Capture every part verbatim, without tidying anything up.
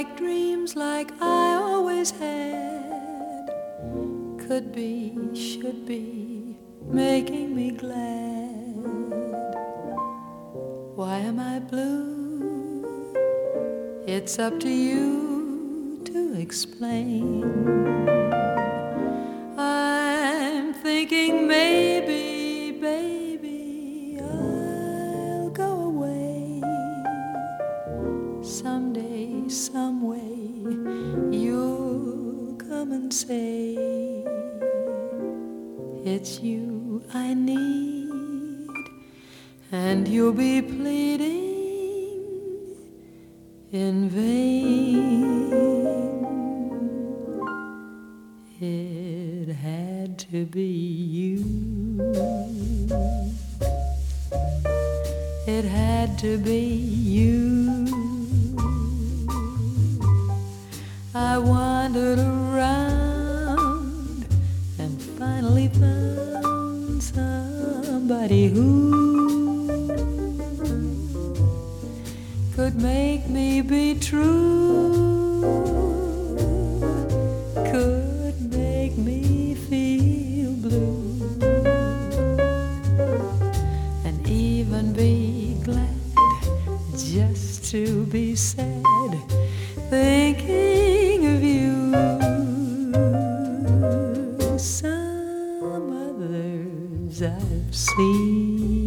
like dreams like I always had, could be, should be, making me glad. Why am I blue? It's up to you to explain. I'm thinking maybe, baby, I'll go away. Someday, some way, you'll come and say it's you I need, and you'll be pleading in vain. It had to be you. It had to be you. I wandered around and finally found somebody who could make me be true, could make me feel blue, and even be glad just to be sad, thinking of you. Some others I've seen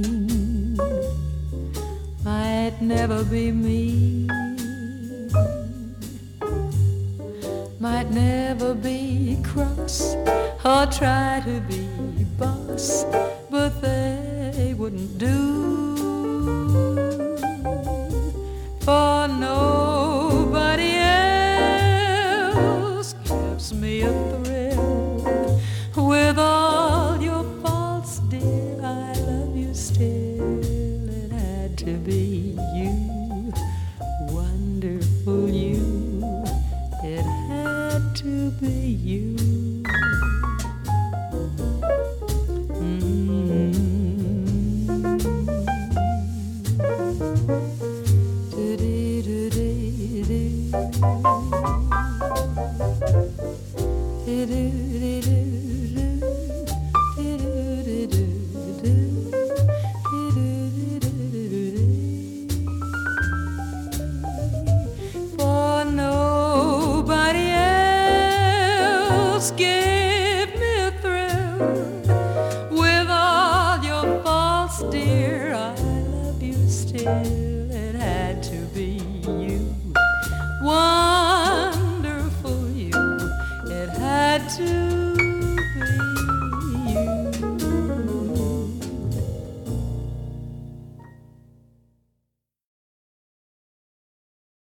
might never be me, might never be cross or try to be boss, but they wouldn't do. For nobody else gives me a thrill. With all your faults, dear, I love you still. It had to be you, wonderful you. It had to be you. For nobody else give me a thrill. With all your faults, dear, I love you still. It had to be